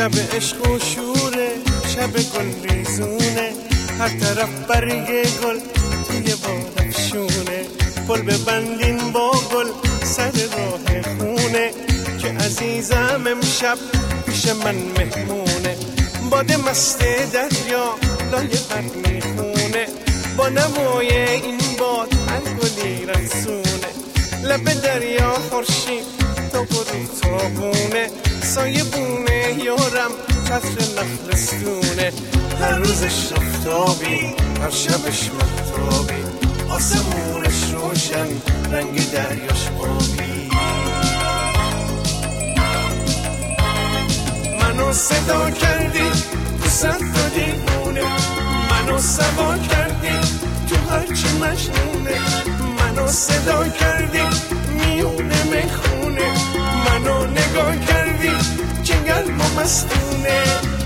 شب عشق و شوره، شب گل ریزونه، هر طرف برگ گل توی باد افشونه. پل ببندین با گل سر راه خونه، که عزیزم امشب پیش من مهمونه. باد مست دریا لای بر میخونه، با نوای این باد هر گلی رسونه. لب دریا خورشید تا غروب تابونه، سایه بونه یارم چتر نخلستونه. هر روزش آفتابی، هر شبش مهتابی، آسمونش روشن، رنگ دریاش آبی. منو صدا کردی تو صد تا دیوونه، منو سوا کردی تو هرچی مجنونه. منو صدا کردی میونه میخونه، منو نگاه کردی جنگل و مستونه.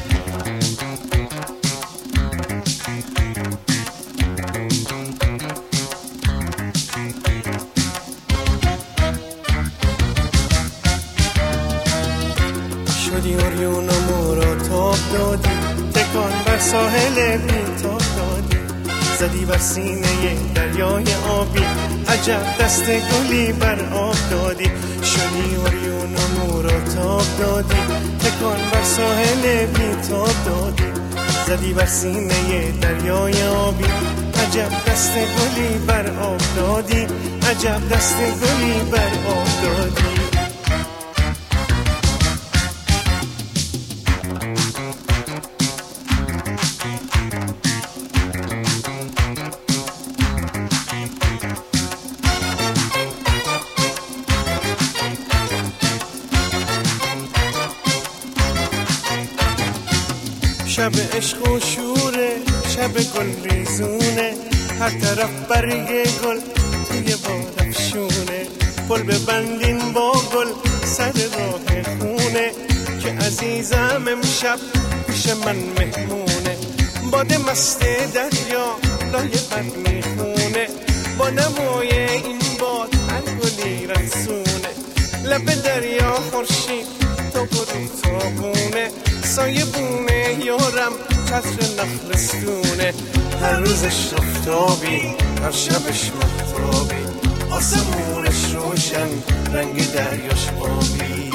شدی اوریون و مورا تاب دادی، تکان بر ساحل بیتاب دادی، زدی بر سینه دریای آبی، عجب دست گلی بر آب دادی. شدی اوریون و مورا تاب دادی، تکان بر ساحل بیتاب دادی، زدی بر سینه دریای آبی، عجب دست گلی بر آب دادی، عجب دست گلی بر آب دادی. شب عشق و شوره، شب گل ریزونه، هر طرف برگ گل توی باد افشونه. پل ببندین با گل سر راه خونه، که عزیزم امشب پیش من مهمونه. باد مست دریا لای بر میخونه، با نوای این باد هر گلی رسونه. لب دریا خورشید تا غروب تابونه، سایه بونه یارم چتر نخلستونه. هر روزش آفتابی، هر شبش مهتابی، آسمونش روشن، رنگ دریاش آبی.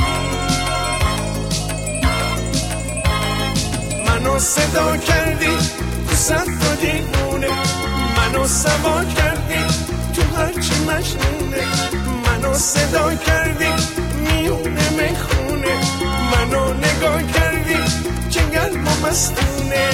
منو صدا کردی تو صد تا دیوونه، منو سوا کردی تو هرچی مجنونه. منو صدا کردی میونه میخونه، منو نگاه کردی جنگل و مستونه.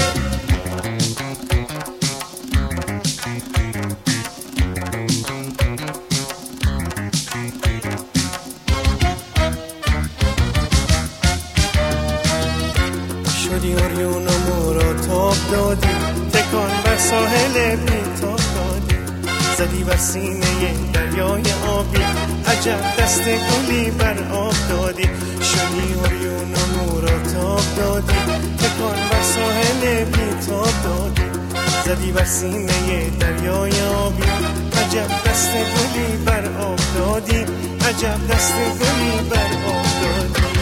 شدی اوریون و مورا تاب دادی، تکان بر ساحل بیتاب دادی، زدی بر سینه دریای آبی، عجب دست گلی بر آب دادی. شدی اوریون و مورا تاب دادی، تکان بر ساحل بیتاب دادی، زدی بر سینه دریای آبی، عجب دست گلی بر آب دادی، عجب دست گلی بر آب دادی.